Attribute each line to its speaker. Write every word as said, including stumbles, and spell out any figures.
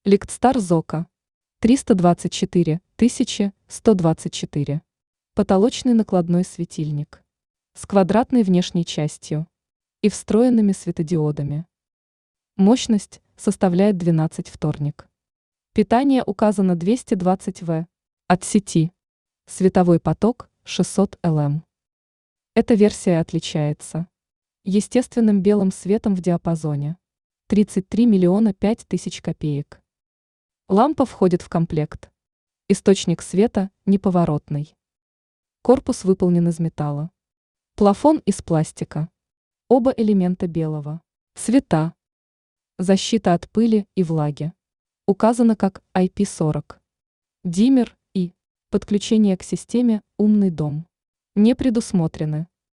Speaker 1: Ликтстар Зока. триста двадцать четыре тысячи сто двадцать четыре. Потолочный накладной светильник. С квадратной внешней частью и встроенными светодиодами. Мощность составляет двенадцать вторник. Питание указано двести двадцать ватт от сети. Световой поток шестьсот люмен. Эта версия отличается естественным белым светом в диапазоне тридцать три миллиона пять тысяч копеек. Лампа входит в комплект. Источник света неповоротный. Корпус выполнен из металла. Плафон из пластика. Оба элемента белого. Цвета. Защита от пыли и влаги. Указано как ай пи сорок. Диммер и подключение к системе «Умный дом» не предусмотрены.